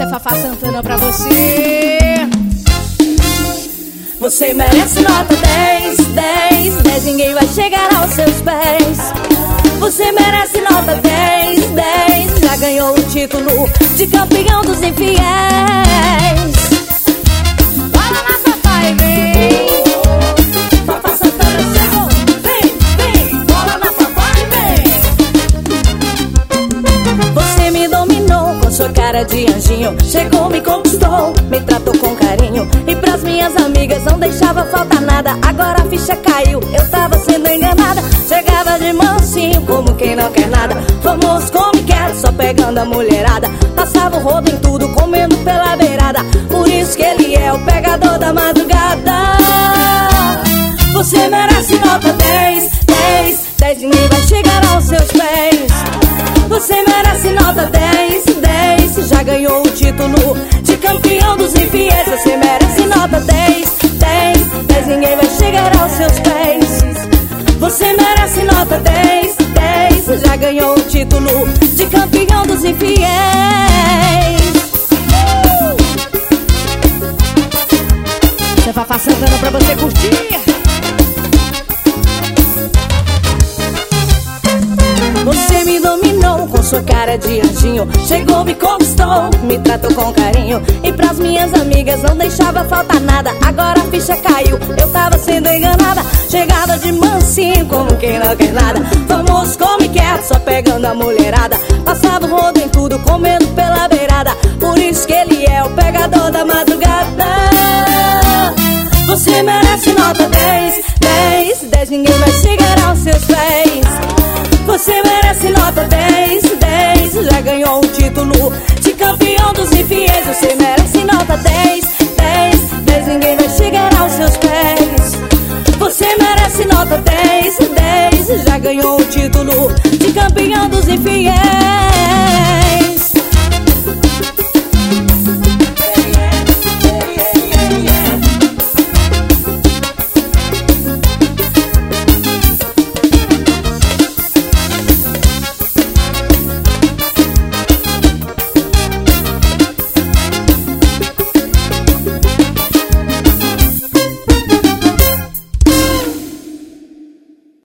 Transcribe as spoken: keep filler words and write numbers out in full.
Essa é Fafá Santana pra você. Você merece nota dez, dez, dez, ninguém vai chegar aos seus pés. Você merece nota dez, dez, já ganhou o título de campeão dos infiéis. Fala na Fafá e vem. Fafá Santana chegou, vem, vem, bola na Fafá e vem. Você me dominou com sua cara de anjinho, chegou, me conquistou, me tratou com carinho, e pras minhas amigas não deixava faltar nada. Agora a ficha caiu, eu tava sendo enganada. Chegava de mansinho, como quem não quer nada. Famoso como quer, só pegando a mulherada. Passava o rodo em tudo, comendo pela beirada. Por isso que ele é o pegador da madrugada. Você merece nota dez, dez, dez, ninguém vai chegar aos seus pés. Você merece nota dez, dez, já ganhou o título de campeão dos infiéis. Você merece nota dez, dez, dez, ninguém vai chegar aos seus pés. Você merece nota dez, dez, já ganhou o título de campeão dos infiéis. Essa é Fafá Santana pra você curtir. Você me dominou com sua cara de anjinho, chegou, me conquistou, me tratou com carinho, e pras minhas amigas não deixava faltar nada. Agora a ficha caiu, eu tava sendo enganada. Chegava de mansinho, como quem não quer nada. Famoso como quer, só pegando a mulherada. Passava o rodo em tudo, comendo pela beirada. Por isso que ele é o pegador da madrugada. Você merece nota dez, dez, dez, ninguém vai chegar aos seus pés. Você merece nota dez, dez, já ganhou o título de campeão dos infiéis. Você merece nota dez, dez, dez, ninguém vai chegar aos seus pés. Você merece nota dez, dez, já ganhou o título de campeão dos infiéis.